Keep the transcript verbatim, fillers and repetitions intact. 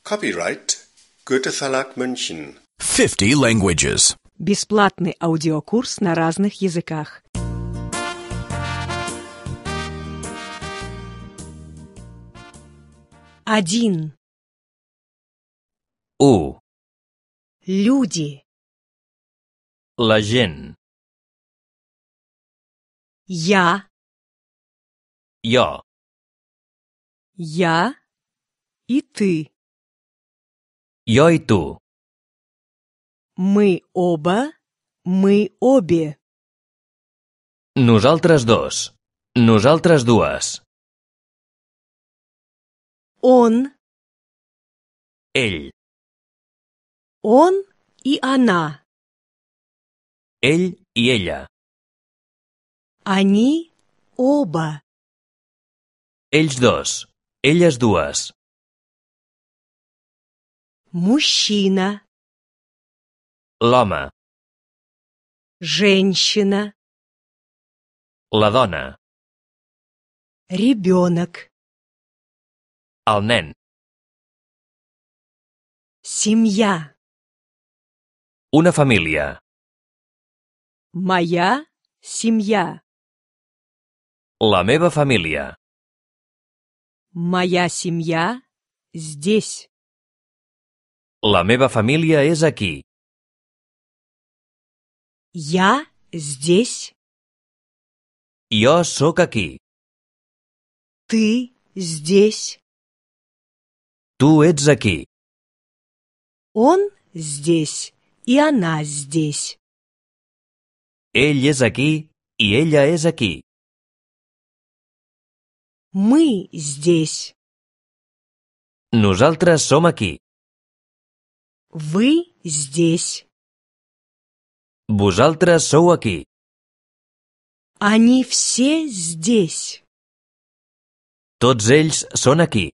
Copyright Goethe Verlag München. fifty languages. Бесплатный аудиокурс на разных языках. Один. U. Люди. La gent. Я. Jo. Я и ты. Jo i tu. Мы оба. Мы обе. Nosaltres dos. Nosaltres dues. Он. Ell. Он и она. Ell i ella. Они оба. Ells dos. Elles dues. Мужчина. L'home. Женщина. La dona. Ребенок. El nen. Семья. Una família. Моя семья. La meva família. Моя семья здесь. La meva família és aquí. Я здесь. Jo sóc aquí. Ты здесь. Tu ets aquí. Он здесь, и она здесь. Ell és aquí i ella és aquí. Мы здесь. Nosaltres som aquí. Вы здесь. Vosaltres sou aquí. Они все здесь. Tots ells són aquí.